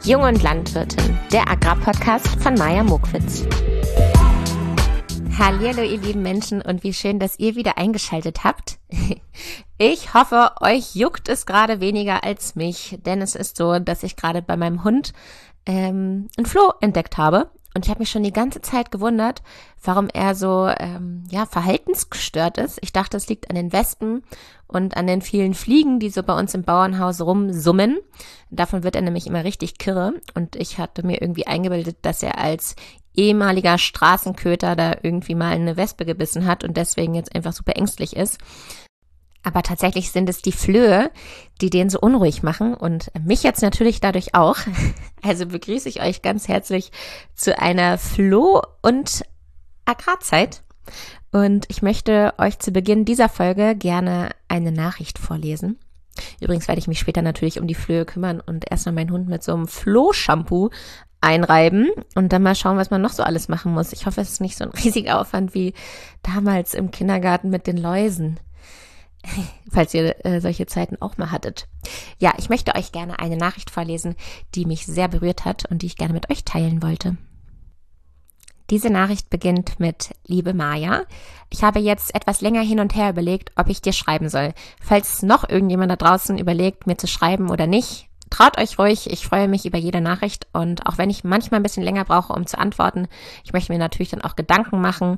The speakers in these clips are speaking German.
Jung und Landwirtin, der Agrarpodcast von Maja Mokwitz. Hallihallo ihr lieben Menschen und wie schön, dass ihr wieder eingeschaltet habt. Ich hoffe, euch juckt es gerade weniger als mich, denn es ist so, dass ich gerade bei meinem Hund einen Floh entdeckt habe. Und ich habe mich schon die ganze Zeit gewundert, warum er so verhaltensgestört ist. Ich dachte, es liegt an den Wespen und an den vielen Fliegen, die so bei uns im Bauernhaus rumsummen. Davon wird er nämlich immer richtig kirre. Und ich hatte mir irgendwie eingebildet, dass er als ehemaliger Straßenköter da irgendwie mal eine Wespe gebissen hat und deswegen jetzt einfach super ängstlich ist. Aber tatsächlich sind es die Flöhe, die den so unruhig machen und mich jetzt natürlich dadurch auch. Also begrüße ich euch ganz herzlich zu einer Floh- und Agrarzeit. Und ich möchte euch zu Beginn dieser Folge gerne eine Nachricht vorlesen. Übrigens werde ich mich später natürlich um die Flöhe kümmern und erstmal meinen Hund mit so einem Floh-Shampoo einreiben und dann mal schauen, was man noch so alles machen muss. Ich hoffe, es ist nicht so ein riesiger Aufwand wie damals im Kindergarten mit den Läusen. Falls ihr solche Zeiten auch mal hattet. Ja, ich möchte euch gerne eine Nachricht vorlesen, die mich sehr berührt hat und die ich gerne mit euch teilen wollte. Diese Nachricht beginnt mit: Liebe Maja, ich habe jetzt etwas länger hin und her überlegt, ob ich dir schreiben soll. Falls noch irgendjemand da draußen überlegt, mir zu schreiben oder nicht, traut euch ruhig, ich freue mich über jede Nachricht und auch wenn ich manchmal ein bisschen länger brauche, um zu antworten, ich möchte mir natürlich dann auch Gedanken machen,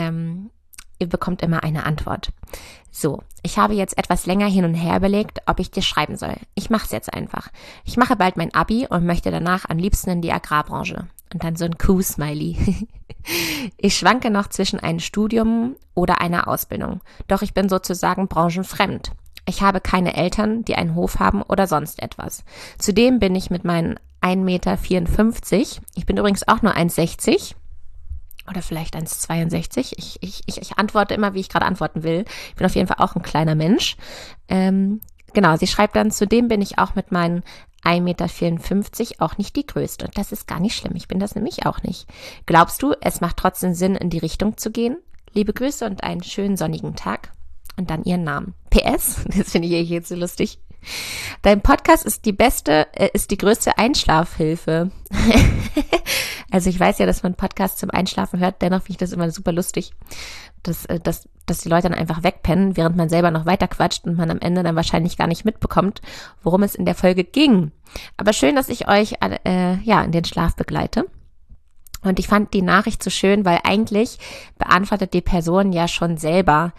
ihr bekommt immer eine Antwort. So, ich habe jetzt etwas länger hin und her überlegt, ob ich dir schreiben soll. Ich mache es jetzt einfach. Ich mache bald mein Abi und möchte danach am liebsten in die Agrarbranche. Und dann so ein Kuh-Smiley. Ich schwanke noch zwischen einem Studium oder einer Ausbildung. Doch ich bin sozusagen branchenfremd. Ich habe keine Eltern, die einen Hof haben oder sonst etwas. Zudem bin ich mit meinen 1,54 Meter, ich bin übrigens auch nur 1,60 oder vielleicht 1,62. Ich antworte immer, wie ich gerade antworten will. Ich bin auf jeden Fall auch ein kleiner Mensch. Genau, sie schreibt dann, zudem bin ich auch mit meinen 1,54 Meter auch nicht die Größte. Das ist gar nicht schlimm, ich bin das nämlich auch nicht. Glaubst du, es macht trotzdem Sinn, in die Richtung zu gehen? Liebe Grüße und einen schönen sonnigen Tag. Und dann ihren Namen. PS, das finde ich jetzt so lustig. Dein Podcast ist die größte Einschlafhilfe. Also ich weiß ja, dass man Podcasts zum Einschlafen hört, dennoch finde ich das immer super lustig, dass die Leute dann einfach wegpennen, während man selber noch weiter quatscht und man am Ende dann wahrscheinlich gar nicht mitbekommt, worum es in der Folge ging. Aber schön, dass ich euch in den Schlaf begleite. Und ich fand die Nachricht so schön, weil eigentlich beantwortet die Person ja schon selber,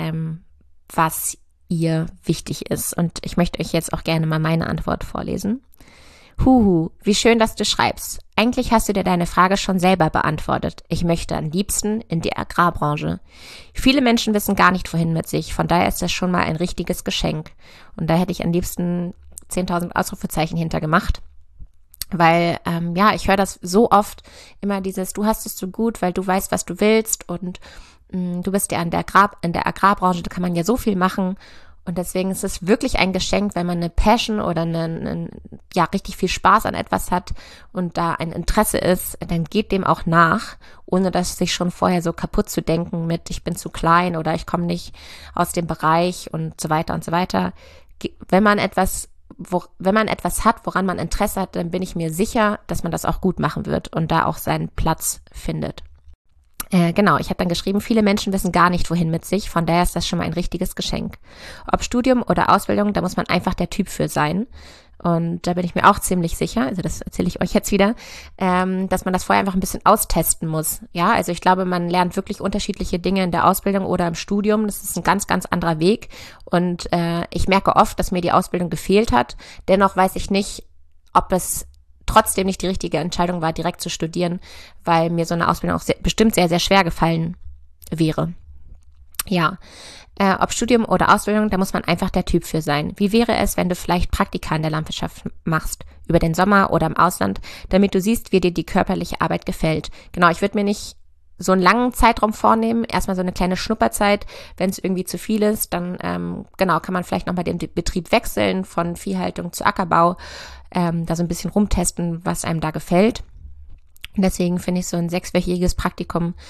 was ihr wichtig ist. Und ich möchte euch jetzt auch gerne mal meine Antwort vorlesen. Huhu, wie schön, dass du schreibst. Eigentlich hast du dir deine Frage schon selber beantwortet. Ich möchte am liebsten in die Agrarbranche. Viele Menschen wissen gar nicht, wohin mit sich. Von daher ist das schon mal ein richtiges Geschenk. Und da hätte ich am liebsten 10.000 Ausrufezeichen hintergemacht. Weil, ich höre das so oft immer dieses, du hast es so gut, weil du weißt, was du willst und du bist ja in der Agrarbranche, da kann man ja so viel machen und deswegen ist es wirklich ein Geschenk, wenn man eine Passion oder richtig viel Spaß an etwas hat und da ein Interesse ist, dann geht dem auch nach, ohne dass sich schon vorher so kaputt zu denken mit, ich bin zu klein oder ich komme nicht aus dem Bereich und so weiter und so weiter. Wenn man etwas hat, woran man Interesse hat, dann bin ich mir sicher, dass man das auch gut machen wird und da auch seinen Platz findet. Genau, ich habe dann geschrieben, viele Menschen wissen gar nicht, wohin mit sich, von daher ist das schon mal ein richtiges Geschenk. Ob Studium oder Ausbildung, da muss man einfach der Typ für sein. Und da bin ich mir auch ziemlich sicher, also das erzähle ich euch jetzt wieder, dass man das vorher einfach ein bisschen austesten muss. Ja, also ich glaube, man lernt wirklich unterschiedliche Dinge in der Ausbildung oder im Studium. Das ist ein ganz, ganz anderer Weg. Und ich merke oft, dass mir die Ausbildung gefehlt hat. Dennoch weiß ich nicht, ob es trotzdem nicht die richtige Entscheidung war, direkt zu studieren, weil mir so eine Ausbildung auch bestimmt sehr, sehr schwer gefallen wäre. Ja, ob Studium oder Ausbildung, da muss man einfach der Typ für sein. Wie wäre es, wenn du vielleicht Praktika in der Landwirtschaft machst, über den Sommer oder im Ausland, damit du siehst, wie dir die körperliche Arbeit gefällt? Genau, ich würde mir nicht so einen langen Zeitraum vornehmen, erstmal so eine kleine Schnupperzeit. Wenn es irgendwie zu viel ist, dann kann man vielleicht nochmal den Betrieb wechseln von Viehhaltung zu Ackerbau, da so ein bisschen rumtesten, was einem da gefällt. Und deswegen finde ich so ein 6-wöchiges Praktikum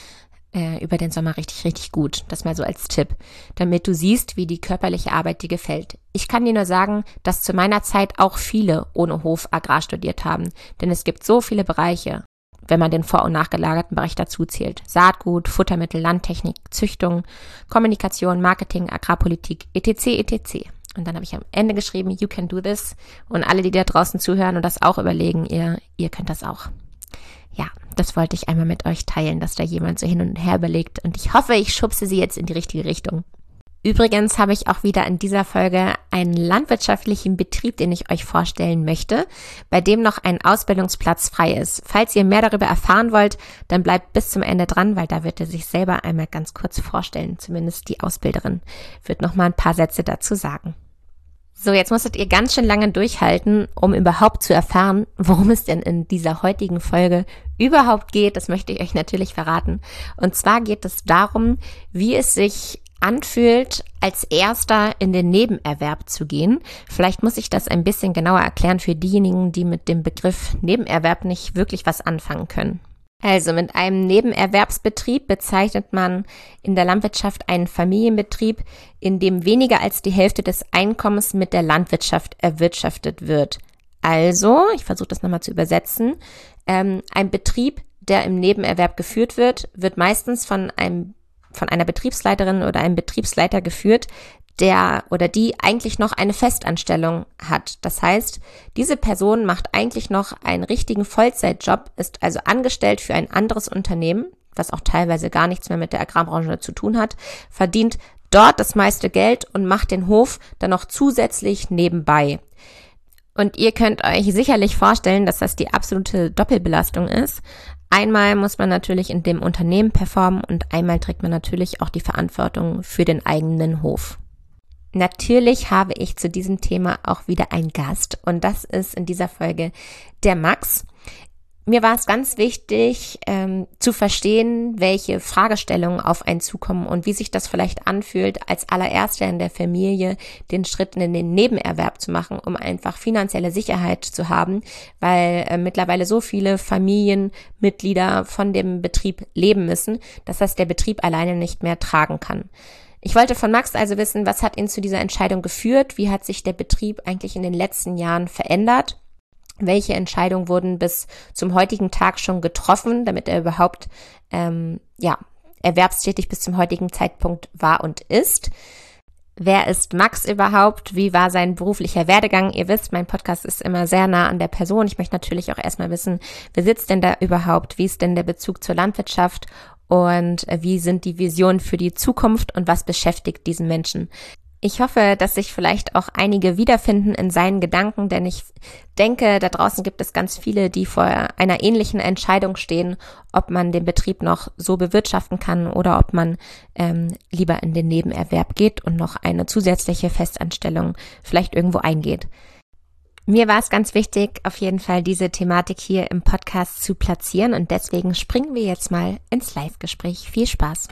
über den Sommer richtig, richtig gut. Das mal so als Tipp, damit du siehst, wie die körperliche Arbeit dir gefällt. Ich kann dir nur sagen, dass zu meiner Zeit auch viele ohne Hof Agrar studiert haben, denn es gibt so viele Bereiche, wenn man den vor- und nachgelagerten Bereich dazu zählt. Saatgut, Futtermittel, Landtechnik, Züchtung, Kommunikation, Marketing, Agrarpolitik, etc., etc. Und dann habe ich am Ende geschrieben, you can do this. Und alle, die da draußen zuhören und das auch überlegen, ihr könnt das auch. Ja, das wollte ich einmal mit euch teilen, dass da jemand so hin und her überlegt. Und ich hoffe, ich schubse sie jetzt in die richtige Richtung. Übrigens habe ich auch wieder in dieser Folge einen landwirtschaftlichen Betrieb, den ich euch vorstellen möchte, bei dem noch ein Ausbildungsplatz frei ist. Falls ihr mehr darüber erfahren wollt, dann bleibt bis zum Ende dran, weil da wird er sich selber einmal ganz kurz vorstellen. Zumindest die Ausbilderin wird noch mal ein paar Sätze dazu sagen. So, jetzt musstet ihr ganz schön lange durchhalten, um überhaupt zu erfahren, worum es denn in dieser heutigen Folge überhaupt geht. Das möchte ich euch natürlich verraten. Und zwar geht es darum, wie es sich anfühlt, als Erster in den Nebenerwerb zu gehen. Vielleicht muss ich das ein bisschen genauer erklären für diejenigen, die mit dem Begriff Nebenerwerb nicht wirklich was anfangen können. Also mit einem Nebenerwerbsbetrieb bezeichnet man in der Landwirtschaft einen Familienbetrieb, in dem weniger als die Hälfte des Einkommens mit der Landwirtschaft erwirtschaftet wird. Also, ich versuche das nochmal zu übersetzen, ein Betrieb, der im Nebenerwerb geführt wird, wird meistens von einer Betriebsleiterin oder einem Betriebsleiter geführt, der oder die eigentlich noch eine Festanstellung hat. Das heißt, diese Person macht eigentlich noch einen richtigen Vollzeitjob, ist also angestellt für ein anderes Unternehmen, was auch teilweise gar nichts mehr mit der Agrarbranche zu tun hat, verdient dort das meiste Geld und macht den Hof dann noch zusätzlich nebenbei. Und ihr könnt euch sicherlich vorstellen, dass das die absolute Doppelbelastung ist. Einmal muss man natürlich in dem Unternehmen performen und einmal trägt man natürlich auch die Verantwortung für den eigenen Hof. Natürlich habe ich zu diesem Thema auch wieder einen Gast und das ist in dieser Folge der Max. Mir war es ganz wichtig zu verstehen, welche Fragestellungen auf einen zukommen und wie sich das vielleicht anfühlt, als allererster in der Familie den Schritt in den Nebenerwerb zu machen, um einfach finanzielle Sicherheit zu haben, weil mittlerweile so viele Familienmitglieder von dem Betrieb leben müssen, dass das der Betrieb alleine nicht mehr tragen kann. Ich wollte von Max also wissen, was hat ihn zu dieser Entscheidung geführt? Wie hat sich der Betrieb eigentlich in den letzten Jahren verändert? Welche Entscheidungen wurden bis zum heutigen Tag schon getroffen, damit er überhaupt erwerbstätig bis zum heutigen Zeitpunkt war und ist? Wer ist Max überhaupt? Wie war sein beruflicher Werdegang? Ihr wisst, mein Podcast ist immer sehr nah an der Person. Ich möchte natürlich auch erstmal wissen, wer sitzt denn da überhaupt? Wie ist denn der Bezug zur Landwirtschaft? Und wie sind die Visionen für die Zukunft und was beschäftigt diesen Menschen? Ich hoffe, dass sich vielleicht auch einige wiederfinden in seinen Gedanken, denn ich denke, da draußen gibt es ganz viele, die vor einer ähnlichen Entscheidung stehen, ob man den Betrieb noch so bewirtschaften kann oder ob man lieber in den Nebenerwerb geht und noch eine zusätzliche Festanstellung vielleicht irgendwo eingeht. Mir war es ganz wichtig, auf jeden Fall diese Thematik hier im Podcast zu platzieren und deswegen springen wir jetzt mal ins Live-Gespräch. Viel Spaß!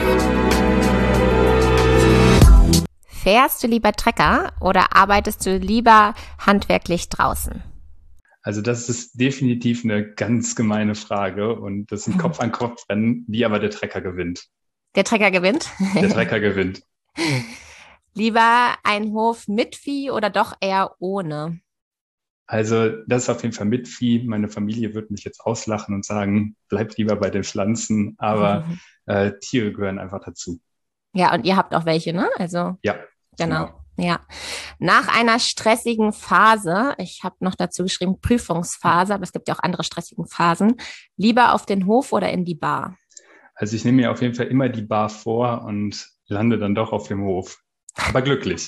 Fährst du lieber Trecker oder arbeitest du lieber handwerklich draußen? Also das ist definitiv eine ganz gemeine Frage und das ist ein Kopf-an-Kopf-Rennen, wie aber der Trecker gewinnt. Der Trecker gewinnt? Der Trecker gewinnt. Lieber ein Hof mit Vieh oder doch eher ohne? Also das ist auf jeden Fall mit Vieh. Meine Familie wird mich jetzt auslachen und sagen, bleib lieber bei den Pflanzen, aber Tiere gehören einfach dazu. Ja, und ihr habt auch welche, ne? Also ja, genau. Ja. Nach einer stressigen Phase, ich habe noch dazu geschrieben Prüfungsphase, aber es gibt ja auch andere stressige Phasen, lieber auf den Hof oder in die Bar? Also ich nehme mir auf jeden Fall immer die Bar vor und lande dann doch auf dem Hof. Aber glücklich.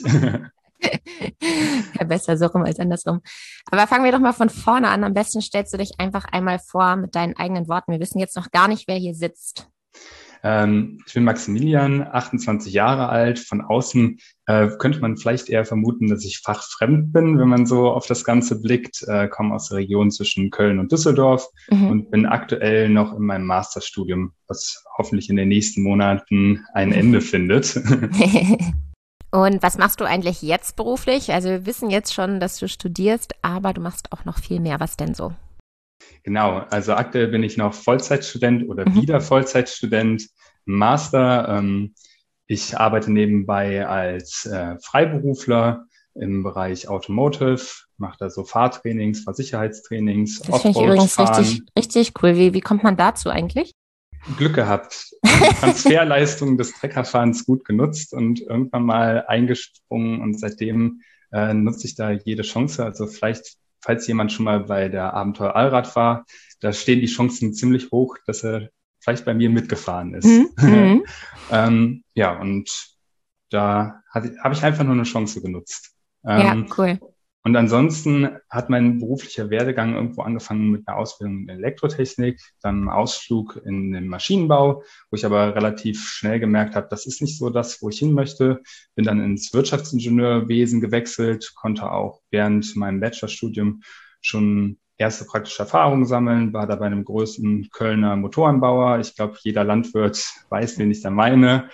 Ja, besser so rum als andersrum. Aber fangen wir doch mal von vorne an. Am besten stellst du dich einfach einmal vor mit deinen eigenen Worten. Wir wissen jetzt noch gar nicht, wer hier sitzt. Ich bin Maximilian, 28 Jahre alt. Von außen könnte man vielleicht eher vermuten, dass ich fachfremd bin, wenn man so auf das Ganze blickt. Komme aus der Region zwischen Köln und Düsseldorf und bin aktuell noch in meinem Masterstudium, was hoffentlich in den nächsten Monaten ein Ende findet. Und was machst du eigentlich jetzt beruflich? Also wir wissen jetzt schon, dass du studierst, aber du machst auch noch viel mehr. Was denn so? Genau, also aktuell bin ich noch Vollzeitstudent oder Mhm. wieder Vollzeitstudent im Master. Ich arbeite nebenbei als Freiberufler im Bereich Automotive, mache da so Fahrtrainings, Fahrsicherheitstrainings, Das finde ich übrigens richtig, Offroad-Fahren. richtig cool. Wie kommt man dazu eigentlich? Glück gehabt, die Transferleistung des Treckerfahrens gut genutzt und irgendwann mal eingesprungen und seitdem nutze ich da jede Chance. Also vielleicht, falls jemand schon mal bei der Abenteuer Allrad war, da stehen die Chancen ziemlich hoch, dass er vielleicht bei mir mitgefahren ist. Mhm. Mhm. Ja, und da habe ich einfach nur eine Chance genutzt. Ja, Ähm, cool. und ansonsten hat mein beruflicher Werdegang irgendwo angefangen mit einer Ausbildung in Elektrotechnik, dann einem Ausflug in den Maschinenbau, wo ich aber relativ schnell gemerkt habe, das ist nicht so das, wo ich hin möchte. Bin dann ins Wirtschaftsingenieurwesen gewechselt, konnte auch während meinem Bachelorstudium schon erste praktische Erfahrungen sammeln, war da bei einem größten Kölner Motorenbauer. Ich glaube, jeder Landwirt weiß, wen ich da meine.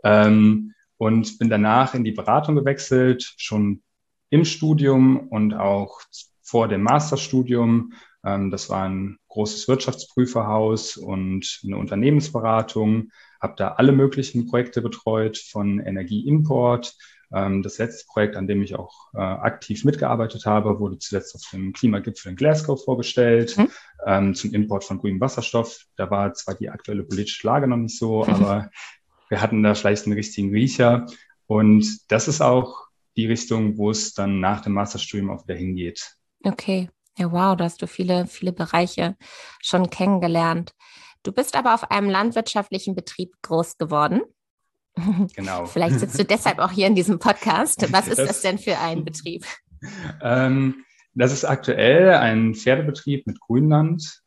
Und bin danach in die Beratung gewechselt, schon im Studium und auch vor dem Masterstudium. Das war ein großes Wirtschaftsprüferhaus und eine Unternehmensberatung. Habe da alle möglichen Projekte betreut, von Energieimport. Das letzte Projekt, an dem ich auch aktiv mitgearbeitet habe, wurde zuletzt auf dem Klimagipfel in Glasgow vorgestellt, Mhm. zum Import von grünem Wasserstoff. Da war zwar die aktuelle politische Lage noch nicht so, aber wir hatten da vielleicht einen richtigen Riecher. Und das ist auch die Richtung, wo es dann nach dem Masterstudium auch wieder hingeht. Okay. Ja, wow, da hast du viele, viele Bereiche schon kennengelernt. Du bist aber auf einem landwirtschaftlichen Betrieb groß geworden. Genau. Vielleicht sitzt du deshalb auch hier in diesem Podcast. Was ist das Das, denn für ein Betrieb? ähm, das ist aktuell ein Pferdebetrieb mit Grünland.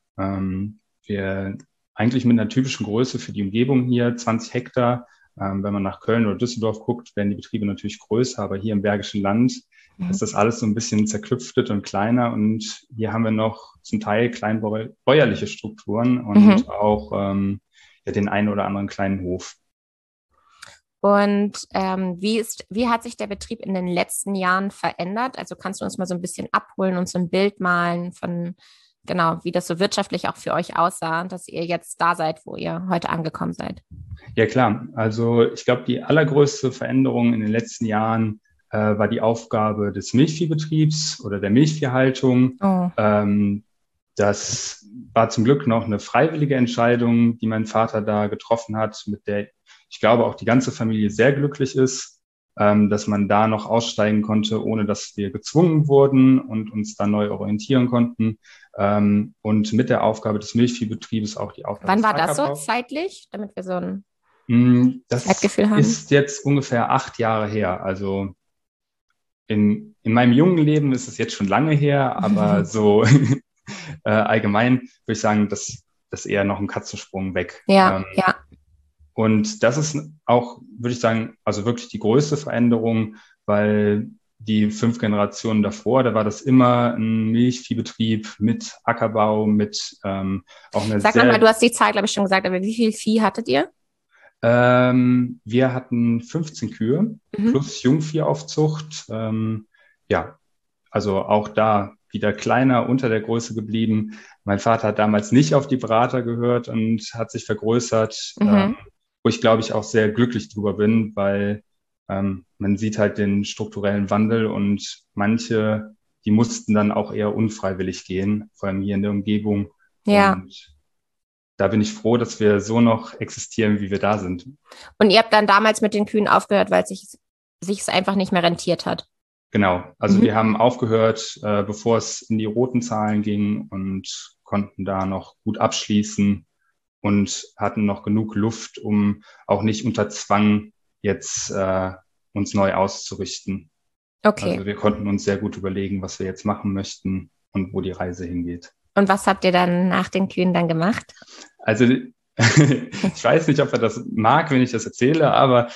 Wir eigentlich mit einer typischen Größe für die Umgebung hier, 20 Hektar. Wenn man nach Köln oder Düsseldorf guckt, werden die Betriebe natürlich größer, aber hier im Bergischen Land Mhm. ist das alles so ein bisschen zerklüftet und kleiner. Und hier haben wir noch zum Teil kleinbäuerliche Strukturen und Mhm. auch ja, den einen oder anderen kleinen Hof. Und wie hat sich der Betrieb in den letzten Jahren verändert? Also kannst du uns mal so ein bisschen abholen und so ein Bild malen von, genau, wie das so wirtschaftlich auch für euch aussah, dass ihr jetzt da seid, wo ihr heute angekommen seid? Ja klar, also ich glaube, die allergrößte Veränderung in den letzten Jahren war die Aufgabe des Milchviehbetriebs oder der Milchviehhaltung. Oh, Das war zum Glück noch eine freiwillige Entscheidung, die mein Vater da getroffen hat, mit der ich glaube auch die ganze Familie sehr glücklich ist, dass man da noch aussteigen konnte, ohne dass wir gezwungen wurden und uns da neu orientieren konnten. Und mit der Aufgabe des Milchviehbetriebes auch die Aufgabe wann des war das so Ackerbaus. zeitlich, damit wir so ein Das Zeitgefühl haben? ist jetzt ungefähr 8 Jahre her. Also in meinem jungen Leben ist es jetzt schon lange her, aber so allgemein würde ich sagen, das eher noch ein Katzensprung weg. Ja, ja. Und das ist auch, würde ich sagen, also wirklich die größte Veränderung, weil die 5 Generationen davor, da war das immer ein Milchviehbetrieb mit Ackerbau, mit auch eine Sag nochmal, sehr, du hast die Zahl, glaube ich, schon gesagt, aber wie viel Vieh hattet ihr? wir hatten 15 Kühe Mhm. plus Jungviehaufzucht. Ja, also auch da wieder kleiner unter der Größe geblieben. Mein Vater hat damals nicht auf die Berater gehört und hat sich vergrößert, Mhm. wo ich glaube ich auch sehr glücklich drüber bin, weil man sieht halt den strukturellen Wandel und manche, die mussten dann auch eher unfreiwillig gehen, vor allem hier in der Umgebung. Ja. Und da bin ich froh, dass wir so noch existieren, wie wir da sind. Und ihr habt dann damals mit den Kühen aufgehört, weil sich es einfach nicht mehr rentiert hat. Genau, also Mhm. wir haben aufgehört, bevor es in die roten Zahlen ging und konnten da noch gut abschließen und hatten noch genug Luft, um auch nicht unter Zwang jetzt uns neu auszurichten. Okay. Also wir konnten uns sehr gut überlegen, was wir jetzt machen möchten und wo die Reise hingeht. Und was habt ihr dann nach den Kühen dann gemacht? Also ich weiß nicht, ob er das mag, wenn ich das erzähle, aber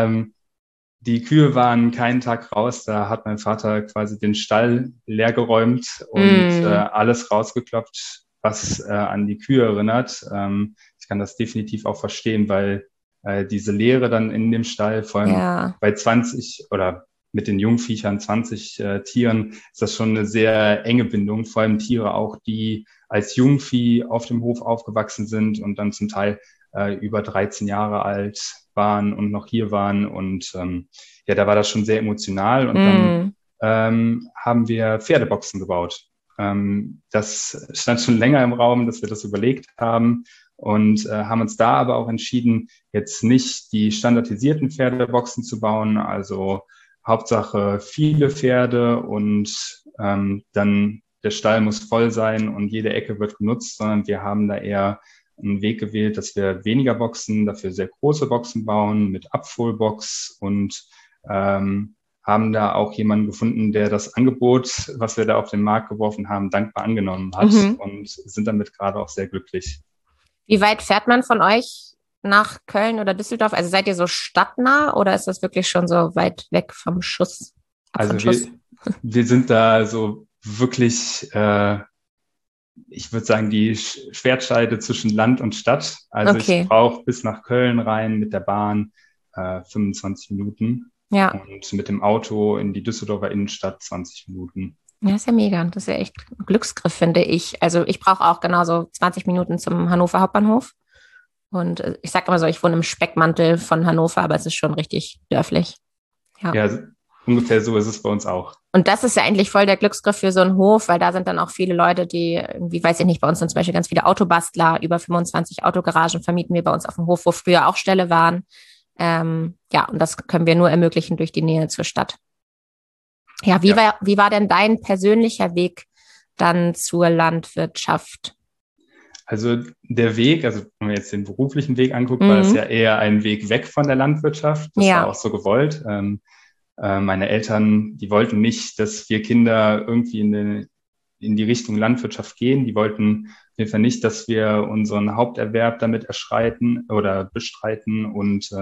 die Kühe waren keinen Tag raus. Da hat mein Vater quasi den Stall leergeräumt und Mm, alles rausgekloppt, was an die Kühe erinnert. Ich kann das definitiv auch verstehen, weil diese Leere dann in dem Stall, vor allem ja, bei 20 oder mit den Jungviechern, 20 Tieren, ist das schon eine sehr enge Bindung. Vor allem Tiere auch, die als Jungvieh auf dem Hof aufgewachsen sind und dann zum Teil über 13 Jahre alt waren und noch hier waren. Und ja, da war das schon sehr emotional. Und dann haben wir Pferdeboxen gebaut. Das stand schon länger im Raum, dass wir das überlegt haben und haben uns da aber auch entschieden, jetzt nicht die standardisierten Pferdeboxen zu bauen, also Hauptsache viele Pferde und dann der Stall muss voll sein und jede Ecke wird genutzt, sondern wir haben da eher einen Weg gewählt, dass wir weniger Boxen, dafür sehr große Boxen bauen mit Abfuhrbox und haben da auch jemanden gefunden, der das Angebot, was wir da auf den Markt geworfen haben, dankbar angenommen hat und sind damit gerade auch sehr glücklich. Wie weit fährt man von euch nach Köln oder Düsseldorf? Also seid ihr so stadtnah oder ist das wirklich schon so weit weg vom Schuss? Also wir sind da so wirklich, ich würde sagen, die Schwertscheide zwischen Land und Stadt. Also ich brauche bis nach Köln rein mit der Bahn 25 Minuten. Ja. Und mit dem Auto in die Düsseldorfer Innenstadt 20 Minuten. Ja, ist ja mega. Das ist ja echt ein Glücksgriff, finde ich. Also ich brauche auch genauso 20 Minuten zum Hannover Hauptbahnhof. Und ich sage immer so, ich wohne im Speckmantel von Hannover, aber es ist schon richtig dörflich. Ja, ungefähr so ist es bei uns auch. Und das ist ja eigentlich voll der Glücksgriff für so einen Hof, weil da sind dann auch viele Leute, die irgendwie, weiß ich nicht, bei uns sind zum Beispiel ganz viele Autobastler, über 25 Autogaragen vermieten wir bei uns auf dem Hof, wo früher auch Ställe waren. Ja, und das können wir nur ermöglichen durch die Nähe zur Stadt. Ja, wie war denn dein persönlicher Weg dann zur Landwirtschaft? Also der Weg, also wenn man jetzt den beruflichen Weg anguckt, war es ja eher ein Weg weg von der Landwirtschaft. Das war auch so gewollt. Meine Eltern, die wollten nicht, dass wir Kinder irgendwie in die Richtung Landwirtschaft gehen. Die wollten auf jeden Fall nicht, dass wir unseren Haupterwerb damit bestreiten und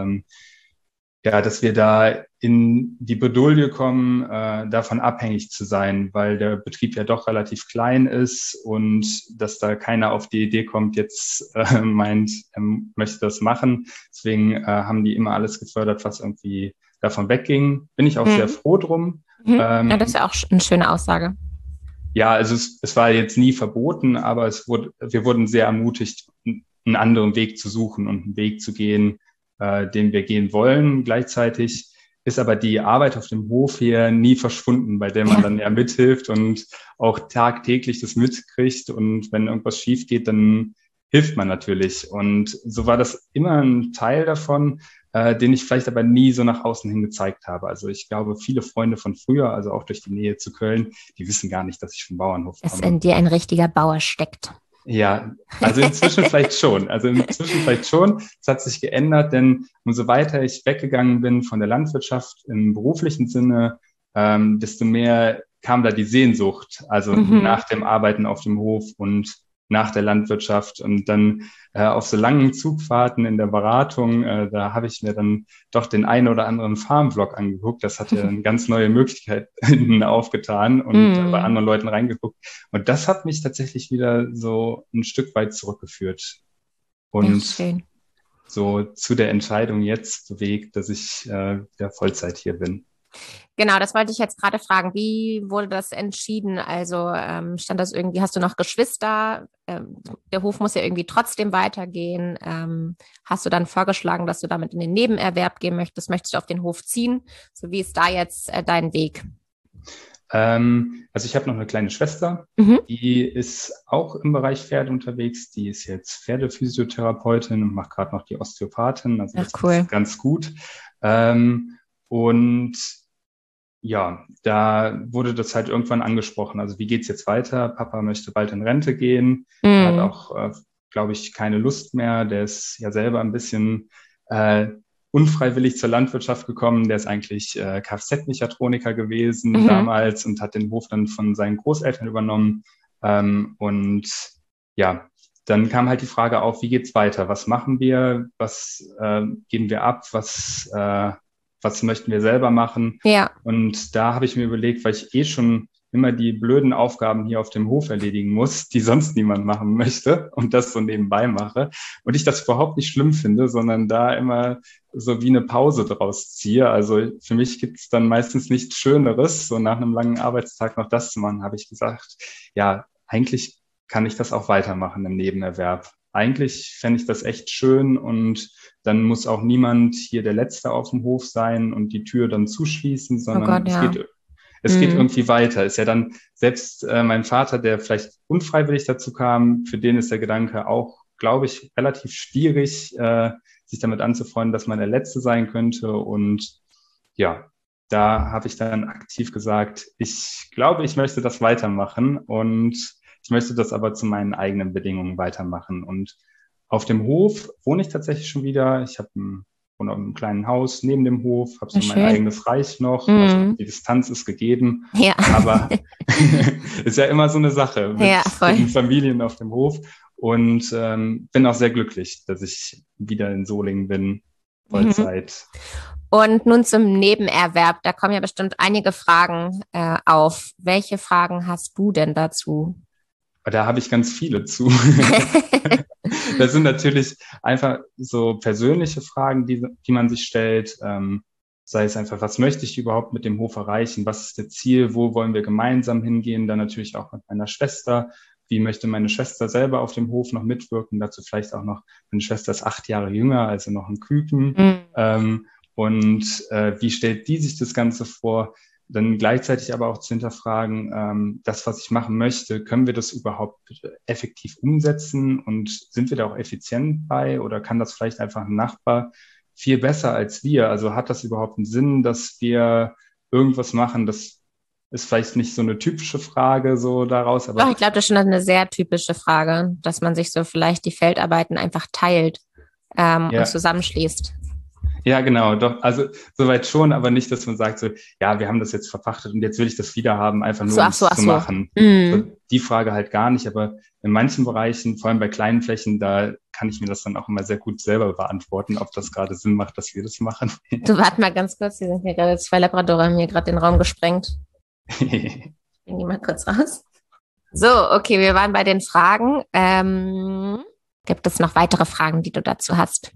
ja, dass wir da in die Bredouille kommen, davon abhängig zu sein, weil der Betrieb ja doch relativ klein ist und dass da keiner auf die Idee kommt, jetzt meint, er möchte das machen. Deswegen haben die immer alles gefördert, was irgendwie davon wegging. Bin ich auch sehr froh drum. Ja, das ist ja auch eine schöne Aussage. Ja, also es war jetzt nie verboten, aber wir wurden sehr ermutigt, einen anderen Weg zu suchen und einen Weg zu gehen, den wir gehen wollen. Gleichzeitig ist aber die Arbeit auf dem Hof hier nie verschwunden, bei der man dann ja mithilft und auch tagtäglich das mitkriegt. Und wenn irgendwas schief geht, dann hilft man natürlich. Und so war das immer ein Teil davon, den ich vielleicht aber nie so nach außen hin gezeigt habe. Also ich glaube, viele Freunde von früher, also auch durch die Nähe zu Köln, die wissen gar nicht, dass ich vom Bauernhof komme. Dass in dir ein richtiger Bauer steckt. Ja, also inzwischen vielleicht schon. Es hat sich geändert, denn umso weiter ich weggegangen bin von der Landwirtschaft im beruflichen Sinne, desto mehr kam da die Sehnsucht, also nach dem Arbeiten auf dem Hof und nach der Landwirtschaft und dann auf so langen Zugfahrten in der Beratung, da habe ich mir dann doch den einen oder anderen Farmvlog angeguckt. Das hat ja eine ganz neue Möglichkeiten aufgetan und bei anderen Leuten reingeguckt. Und das hat mich tatsächlich wieder so ein Stück weit zurückgeführt und so zu der Entscheidung jetzt bewegt, dass ich wieder Vollzeit hier bin. Genau, das wollte ich jetzt gerade fragen. Wie wurde das entschieden? Also stand das irgendwie, hast du noch Geschwister? Der Hof muss ja irgendwie trotzdem weitergehen. Hast du dann vorgeschlagen, dass du damit in den Nebenerwerb gehen möchtest? Möchtest du auf den Hof ziehen? So, wie ist da jetzt dein Weg? Also ich habe noch eine kleine Schwester, die ist auch im Bereich Pferde unterwegs. Die ist jetzt Pferdephysiotherapeutin und macht gerade noch die Osteopathin. Also das ist ganz gut. Und ja, da wurde das halt irgendwann angesprochen. Also wie geht's jetzt weiter? Papa möchte bald in Rente gehen. Er hat auch, glaube ich, keine Lust mehr. Der ist ja selber ein bisschen unfreiwillig zur Landwirtschaft gekommen. Der ist eigentlich Kfz-Mechatroniker gewesen damals und hat den Hof dann von seinen Großeltern übernommen. Und ja, dann kam halt die Frage auf, wie geht's weiter? Was machen wir? Was geben wir ab? Was möchten wir selber machen? Ja. Und da habe ich mir überlegt, weil ich schon immer die blöden Aufgaben hier auf dem Hof erledigen muss, die sonst niemand machen möchte und das so nebenbei mache. Und ich das überhaupt nicht schlimm finde, sondern da immer so wie eine Pause draus ziehe. Also für mich gibt es dann meistens nichts Schöneres, so nach einem langen Arbeitstag noch das zu machen, habe ich gesagt, ja, eigentlich kann ich das auch weitermachen im Nebenerwerb. Eigentlich fände ich das echt schön und dann muss auch niemand hier der Letzte auf dem Hof sein und die Tür dann zuschließen, Oh sondern Gott, ja. es geht irgendwie weiter. Ist ja dann selbst mein Vater, der vielleicht unfreiwillig dazu kam, für den ist der Gedanke auch, glaube ich, relativ schwierig, sich damit anzufreunden, dass man der Letzte sein könnte. Und ja, da habe ich dann aktiv gesagt, ich glaube, ich möchte das weitermachen und ich möchte das aber zu meinen eigenen Bedingungen weitermachen. Und auf dem Hof wohne ich tatsächlich schon wieder. Ich habe wohne in einem kleinen Haus neben dem Hof, habe Ja, so mein schön. eigenes Reich noch. Also die Distanz ist gegeben, Ja. aber ist ja immer so eine Sache Ja, mit voll. den Familien auf dem Hof. Und bin auch sehr glücklich, dass ich wieder in Solingen bin, Vollzeit. Und nun zum Nebenerwerb. Da kommen ja bestimmt einige Fragen auf. Welche Fragen hast du denn dazu? Da habe ich ganz viele zu. Das sind natürlich einfach so persönliche Fragen, die man sich stellt. Sei es einfach, was möchte ich überhaupt mit dem Hof erreichen? Was ist das Ziel? Wo wollen wir gemeinsam hingehen? Dann natürlich auch mit meiner Schwester. Wie möchte meine Schwester selber auf dem Hof noch mitwirken? Dazu vielleicht auch noch, meine Schwester ist 8 Jahre jünger, also noch ein Küken. Wie stellt die sich das Ganze vor? Dann gleichzeitig aber auch zu hinterfragen, das, was ich machen möchte, können wir das überhaupt effektiv umsetzen und sind wir da auch effizient bei oder kann das vielleicht einfach ein Nachbar viel besser als wir? Also hat das überhaupt einen Sinn, dass wir irgendwas machen? Das ist vielleicht nicht so eine typische Frage so daraus, Doch, aber ich glaube, das ist schon eine sehr typische Frage, dass man sich so vielleicht die Feldarbeiten einfach teilt und ja. zusammenschließt. Ja, genau, doch, also soweit schon, aber nicht, dass man sagt so, ja, wir haben das jetzt verpachtet und jetzt will ich das wieder haben, einfach nur um es Ach zu so. machen. So, die Frage halt gar nicht, aber in manchen Bereichen, vor allem bei kleinen Flächen, da kann ich mir das dann auch immer sehr gut selber beantworten, ob das gerade Sinn macht, dass wir das machen. Du, warte mal ganz kurz, hier sind hier gerade 2 Labradore, haben hier gerade den Raum gesprengt. Ich bring die mal kurz raus. So, okay, wir waren bei den Fragen. Gibt es noch weitere Fragen, die du dazu hast?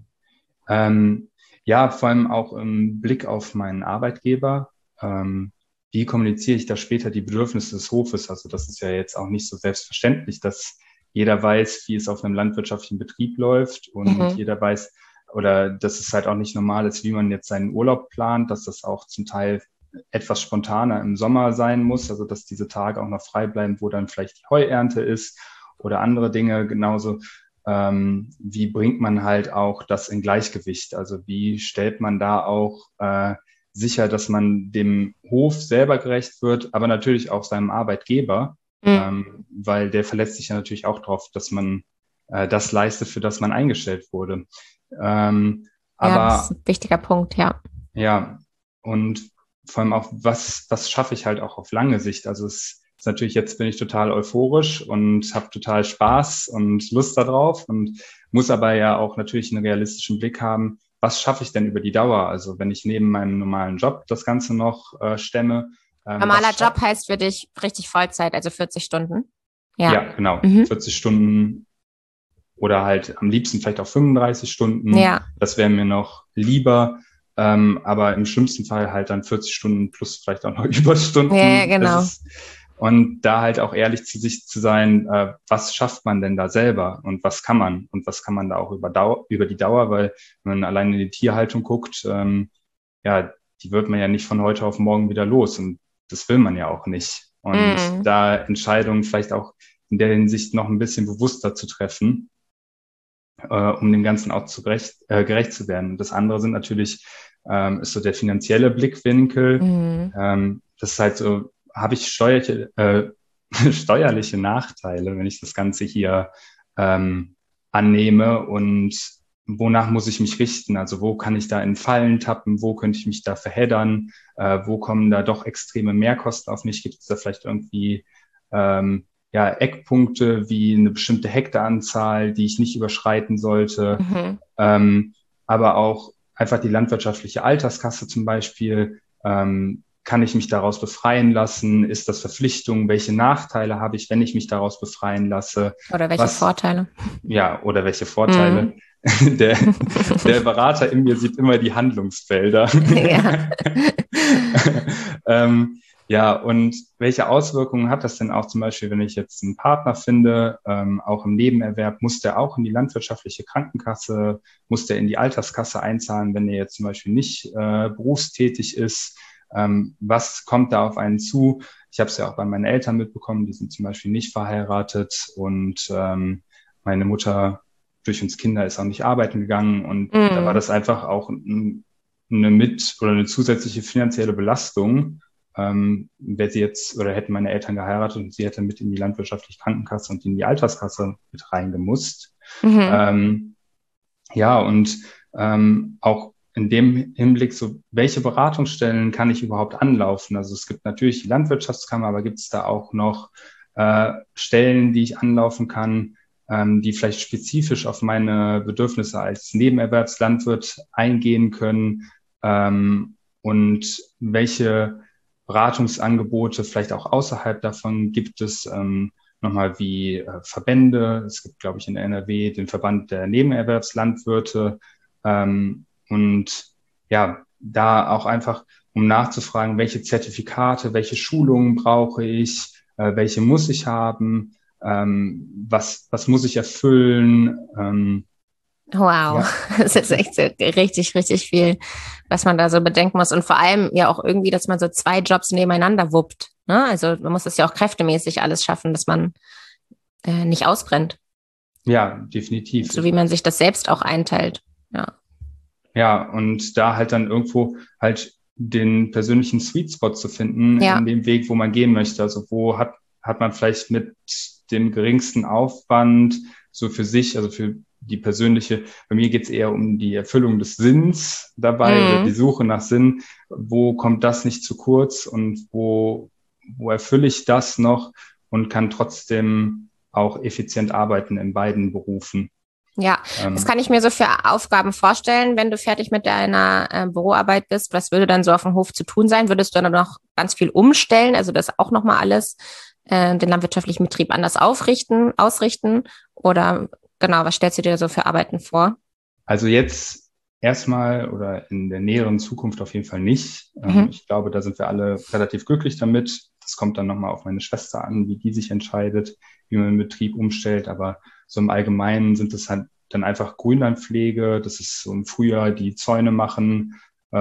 Ja, vor allem auch im Blick auf meinen Arbeitgeber. Wie kommuniziere ich da später die Bedürfnisse des Hofes? Also das ist ja jetzt auch nicht so selbstverständlich, dass jeder weiß, wie es auf einem landwirtschaftlichen Betrieb läuft und jeder weiß, oder dass es halt auch nicht normal ist, wie man jetzt seinen Urlaub plant, dass das auch zum Teil etwas spontaner im Sommer sein muss, also dass diese Tage auch noch frei bleiben, wo dann vielleicht die Heuernte ist oder andere Dinge genauso. Wie bringt man halt auch das in Gleichgewicht? Also wie stellt man da auch sicher, dass man dem Hof selber gerecht wird, aber natürlich auch seinem Arbeitgeber, weil der verletzt sich ja natürlich auch drauf, dass man das leistet, für das man eingestellt wurde. Ja, das ist ein wichtiger Punkt, ja. Ja, und vor allem auch, was schaffe ich halt auch auf lange Sicht? Also es ist natürlich, jetzt bin ich total euphorisch und habe total Spaß und Lust darauf und muss aber ja auch natürlich einen realistischen Blick haben, was schaffe ich denn über die Dauer? Also wenn ich neben meinem normalen Job das Ganze noch stemme. Normaler Job heißt für dich richtig Vollzeit, also 40 Stunden? Ja, genau. 40 Stunden oder halt am liebsten vielleicht auch 35 Stunden. Ja. Das wäre mir noch lieber. Aber im schlimmsten Fall halt dann 40 Stunden plus vielleicht auch noch Überstunden. Ja, genau. Und da halt auch ehrlich zu sich zu sein, was schafft man denn da selber und was kann man da auch über die Dauer, weil wenn man allein in die Tierhaltung guckt, ja, die wird man ja nicht von heute auf morgen wieder los und das will man ja auch nicht. Und da Entscheidungen vielleicht auch in der Hinsicht noch ein bisschen bewusster zu treffen, um dem Ganzen auch gerecht zu werden. Das andere sind natürlich, ist so der finanzielle Blickwinkel. Das ist halt so, habe ich steuerliche Nachteile, wenn ich das Ganze hier annehme und wonach muss ich mich richten? Also wo kann ich da in Fallen tappen? Wo könnte ich mich da verheddern? Wo kommen da doch extreme Mehrkosten auf mich? Gibt es da vielleicht irgendwie Eckpunkte wie eine bestimmte Hektaranzahl, die ich nicht überschreiten sollte? Aber auch einfach die landwirtschaftliche Alterskasse zum Beispiel. Kann ich mich daraus befreien lassen? Ist das Verpflichtung? Welche Nachteile habe ich, wenn ich mich daraus befreien lasse? Oder welche Vorteile? Ja, oder welche Vorteile? Der Berater in mir sieht immer die Handlungsfelder. Ja, und welche Auswirkungen hat das denn auch zum Beispiel, wenn ich jetzt einen Partner finde, auch im Nebenerwerb, muss der auch in die landwirtschaftliche Krankenkasse, muss der in die Alterskasse einzahlen, wenn er jetzt zum Beispiel nicht berufstätig ist? Was kommt da auf einen zu? Ich habe es ja auch bei meinen Eltern mitbekommen, die sind zum Beispiel nicht verheiratet und meine Mutter durch uns Kinder ist auch nicht arbeiten gegangen und da war Mhm. das einfach auch eine zusätzliche finanzielle Belastung. Wäre sie jetzt oder hätten meine Eltern geheiratet und sie hätte mit in die landwirtschaftliche Krankenkasse und in die Alterskasse mit reingemusst. Mhm. Ähm, ja, und auch in dem Hinblick, so welche Beratungsstellen kann ich überhaupt anlaufen? Also es gibt natürlich die Landwirtschaftskammer, aber gibt es da auch noch Stellen, die ich anlaufen kann, die vielleicht spezifisch auf meine Bedürfnisse als Nebenerwerbslandwirt eingehen können? Und welche Beratungsangebote vielleicht auch außerhalb davon gibt es? Nochmal wie Verbände. Es gibt, glaube ich, in der NRW den Verband der Nebenerwerbslandwirte. Und ja, da auch einfach, um nachzufragen, welche Zertifikate, welche Schulungen brauche ich, welche muss ich haben, was muss ich erfüllen. Wow, Ja, das ist echt so richtig, richtig viel, was man da so bedenken muss. Und vor allem ja auch irgendwie, dass man so zwei Jobs nebeneinander wuppt. Ne? Also man muss das ja auch kräftemäßig alles schaffen, dass man nicht ausbrennt, ja, definitiv. so wie man sich das selbst auch einteilt. Ja, Ja, und da halt dann irgendwo halt den persönlichen Sweet Spot zu finden ja, in dem Weg, wo man gehen möchte. Also hat man vielleicht mit dem geringsten Aufwand so für sich, also für die persönliche, bei mir geht's eher um die Erfüllung des Sinns dabei oder die mhm. Suche nach Sinn. Wo kommt das nicht zu kurz und wo erfülle ich das noch und kann trotzdem auch effizient arbeiten in beiden Berufen. Ja, was Ähm, kann ich mir so für Aufgaben vorstellen, wenn du fertig mit deiner Büroarbeit bist? Was würde dann so auf dem Hof zu tun sein? Würdest du dann noch ganz viel umstellen, also das auch nochmal alles, den landwirtschaftlichen Betrieb anders ausrichten? Oder genau, was stellst du dir so für Arbeiten vor? Also jetzt erstmal oder in der näheren Zukunft auf jeden Fall nicht. Mhm. Ich glaube, da sind wir alle relativ glücklich damit. Das kommt dann nochmal auf meine Schwester an, wie die sich entscheidet, wie man den Betrieb umstellt. Aber so im Allgemeinen sind es halt dann einfach Grünlandpflege. Das ist so im Frühjahr die Zäune machen,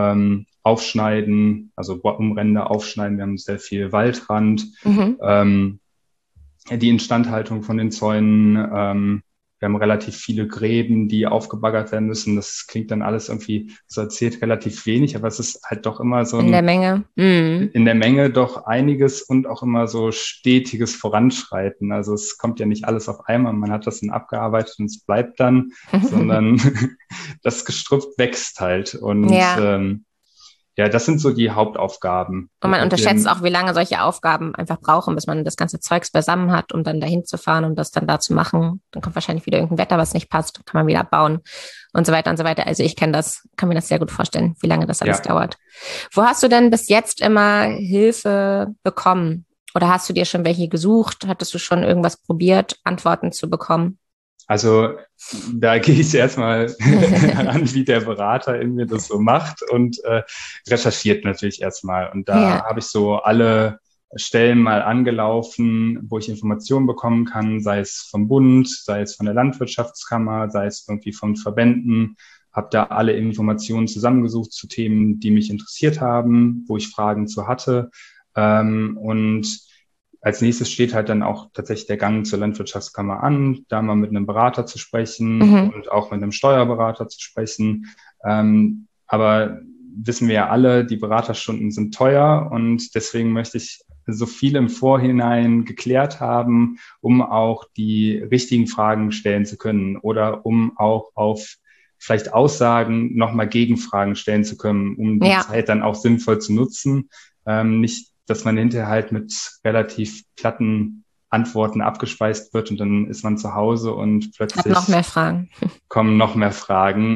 aufschneiden, also Umränder aufschneiden. Wir haben sehr viel Waldrand. Mhm. Ähm, die Instandhaltung von den Zäunen. Wir haben relativ viele Gräben, die aufgebaggert werden müssen. Das klingt dann alles irgendwie, so erzählt relativ wenig, aber es ist halt doch immer so In der ein, Menge. Mhm. in der Menge doch einiges und auch immer so stetiges Voranschreiten. Also es kommt ja nicht alles auf einmal, man hat das dann abgearbeitet und es bleibt dann, sondern das Gestrüpp wächst halt. Und Ja, ja, das sind so die Hauptaufgaben. und man Mit unterschätzt dem auch, wie lange solche Aufgaben einfach brauchen, bis man das ganze Zeugs beisammen hat, um dann dahin zu fahren und das dann da zu machen. Dann kommt wahrscheinlich wieder irgendein Wetter, was nicht passt, kann man wieder abbauen und so weiter und so weiter. Also ich kenne das, kann mir das sehr gut vorstellen, wie lange das alles ja, dauert. Wo hast du denn bis jetzt immer Hilfe bekommen? Oder hast du dir schon welche gesucht? Hattest du schon irgendwas probiert, Antworten zu bekommen? Also da gehe ich erstmal an, wie der Berater in mir das so macht und recherchiert natürlich erstmal. Und da Ja. habe ich so alle Stellen mal angelaufen, wo ich Informationen bekommen kann, sei es vom Bund, sei es von der Landwirtschaftskammer, sei es irgendwie von Verbänden. Habe da alle Informationen zusammengesucht zu Themen, die mich interessiert haben, wo ich Fragen zu hatte. Und als nächstes steht halt dann auch tatsächlich der Gang zur Landwirtschaftskammer an, da mal mit einem Berater zu sprechen Mhm. und auch mit einem Steuerberater zu sprechen. Aber wissen wir ja alle, die Beraterstunden sind teuer und deswegen möchte ich so viel im Vorhinein geklärt haben, um auch die richtigen Fragen stellen zu können oder um auch auf vielleicht Aussagen nochmal Gegenfragen stellen zu können, um die Ja. Zeit dann auch sinnvoll zu nutzen. Nicht, dass man hinterher halt mit relativ platten Antworten abgespeist wird und dann ist man zu Hause und Hab noch plötzlich mehr Fragen. kommen noch mehr Fragen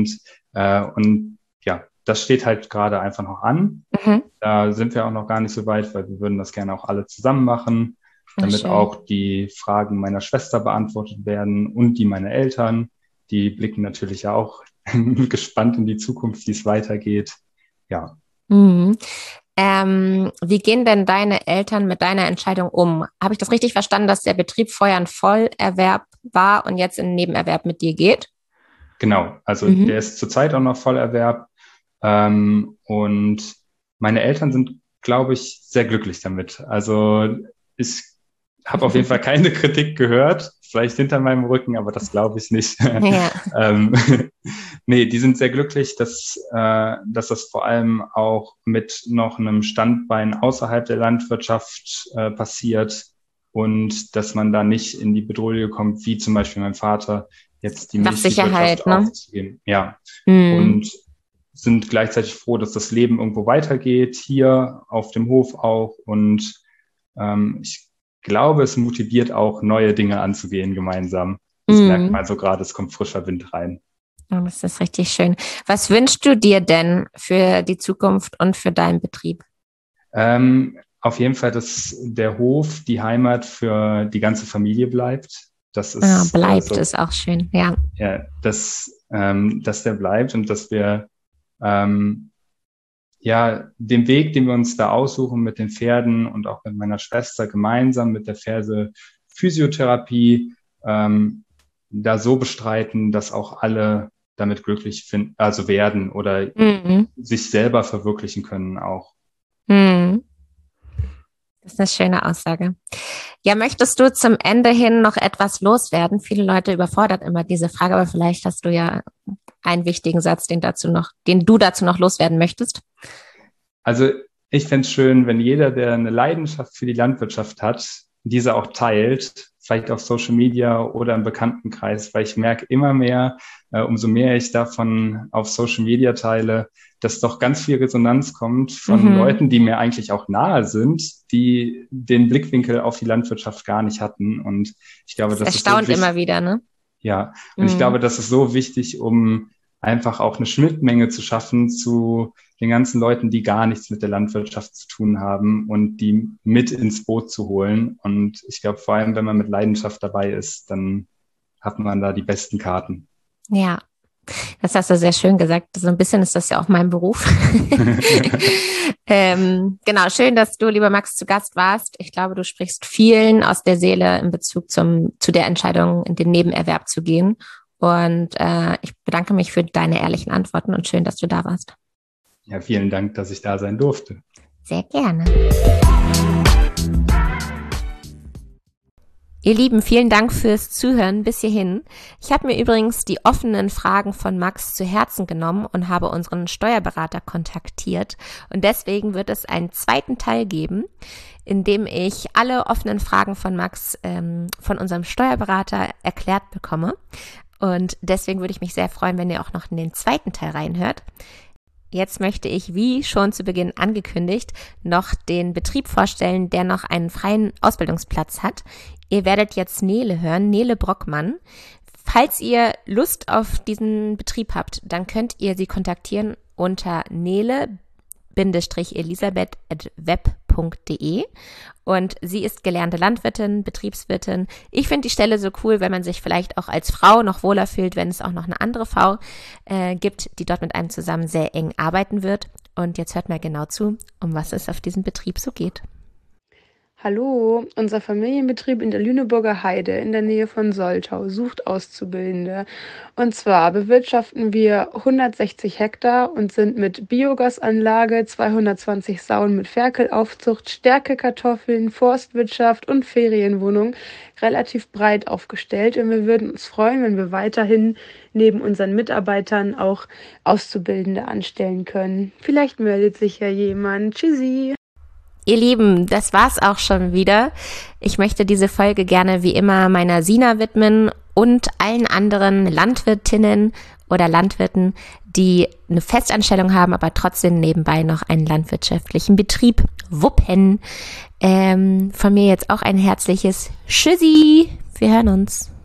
und ja, das steht halt gerade einfach noch an. Mhm. Da sind wir auch noch gar nicht so weit, weil wir würden das gerne auch alle zusammen machen, Na damit schön. auch die Fragen meiner Schwester beantwortet werden und die meiner Eltern. Die blicken natürlich auch gespannt in die Zukunft, wie es weitergeht. Ja. Mhm. Wie gehen denn deine Eltern mit deiner Entscheidung um? Habe ich das richtig verstanden, dass der Betrieb vorher ein Vollerwerb war und jetzt in den Nebenerwerb mit dir geht? Genau, also der ist zurzeit auch noch Vollerwerb. Und meine Eltern sind, glaube ich, sehr glücklich damit. Also ich habe auf jeden Fall keine Kritik gehört, vielleicht hinter meinem Rücken, aber das glaube ich nicht. Ja. Nee, die sind sehr glücklich, dass das vor allem auch mit noch einem Standbein außerhalb der Landwirtschaft passiert und dass man da nicht in die Bedrohung kommt, wie zum Beispiel mein Vater, jetzt die Sicherheit, Milchwirtschaft ne? aufzugeben. Ja. Und sind gleichzeitig froh, dass das Leben irgendwo weitergeht, hier auf dem Hof auch. Und ich glaube, es motiviert auch, neue Dinge anzugehen gemeinsam. Das merkt man so gerade, es kommt frischer Wind rein. Oh, das ist richtig schön. Was wünschst du dir denn für die Zukunft und für deinen Betrieb? Auf jeden Fall, dass der Hof, die Heimat für die ganze Familie bleibt. Das ist bleibt, ist auch schön, ja. Ja, dass der bleibt und dass wir ja den Weg, den wir uns da aussuchen mit den Pferden und auch mit meiner Schwester gemeinsam mit der Ferse Physiotherapie da so bestreiten, dass auch alle damit glücklich werden oder sich selber verwirklichen können auch. Das ist eine schöne Aussage. Ja, möchtest du zum Ende hin noch etwas loswerden? Viele Leute überfordert immer diese Frage, aber vielleicht hast du ja einen wichtigen Satz, den du dazu noch loswerden möchtest. Also ich fände es schön, wenn jeder, der eine Leidenschaft für die Landwirtschaft hat, diese auch teilt, vielleicht auf Social Media oder im Bekanntenkreis, weil ich merke immer mehr, umso mehr ich davon auf Social Media teile, dass doch ganz viel Resonanz kommt von Leuten, die mir eigentlich auch nahe sind, die den Blickwinkel auf die Landwirtschaft gar nicht hatten. Und ich glaube, das ist erstaunt immer wieder, ne? Ja, und ich glaube, das ist so wichtig, um einfach auch eine Schnittmenge zu schaffen zu den ganzen Leuten, die gar nichts mit der Landwirtschaft zu tun haben und die mit ins Boot zu holen. Und ich glaube, vor allem, wenn man mit Leidenschaft dabei ist, dann hat man da die besten Karten. Ja, das hast du sehr schön gesagt. So ein bisschen ist das ja auch mein Beruf. Genau, schön, dass du, lieber Max, zu Gast warst. Ich glaube, du sprichst vielen aus der Seele in Bezug zu der Entscheidung, in den Nebenerwerb zu gehen. Und ich bedanke mich für deine ehrlichen Antworten und schön, dass du da warst. Ja, vielen Dank, dass ich da sein durfte. Sehr gerne. Ihr Lieben, vielen Dank fürs Zuhören bis hierhin. Ich habe mir übrigens die offenen Fragen von Max zu Herzen genommen und habe unseren Steuerberater kontaktiert. Und deswegen wird es einen zweiten Teil geben, in dem ich alle offenen Fragen von Max von unserem Steuerberater erklärt bekomme. Und deswegen würde ich mich sehr freuen, wenn ihr auch noch in den zweiten Teil reinhört. Jetzt möchte ich, wie schon zu Beginn angekündigt, noch den Betrieb vorstellen, der noch einen freien Ausbildungsplatz hat. Ihr werdet jetzt Nele hören, Nele Brockmann. Falls ihr Lust auf diesen Betrieb habt, dann könnt ihr sie kontaktieren unter nele-elisabeth@web.de und sie ist gelernte Landwirtin, Betriebswirtin. Ich finde die Stelle so cool, wenn man sich vielleicht auch als Frau noch wohler fühlt, wenn es auch noch eine andere Frau gibt, die dort mit einem zusammen sehr eng arbeiten wird. Und jetzt hört mal genau zu, um was es auf diesem Betrieb so geht. Hallo, unser Familienbetrieb in der Lüneburger Heide in der Nähe von Soltau sucht Auszubildende. Und zwar bewirtschaften wir 160 Hektar und sind mit Biogasanlage, 220 Sauen mit Ferkelaufzucht, Stärkekartoffeln, Forstwirtschaft und Ferienwohnung relativ breit aufgestellt. Und wir würden uns freuen, wenn wir weiterhin neben unseren Mitarbeitern auch Auszubildende anstellen können. Vielleicht meldet sich ja jemand. Tschüssi! Ihr Lieben, das war's auch schon wieder. Ich möchte diese Folge gerne wie immer meiner Sina widmen und allen anderen Landwirtinnen oder Landwirten, die eine Festanstellung haben, aber trotzdem nebenbei noch einen landwirtschaftlichen Betrieb wuppen. Von mir jetzt auch ein herzliches Tschüssi. Wir hören uns.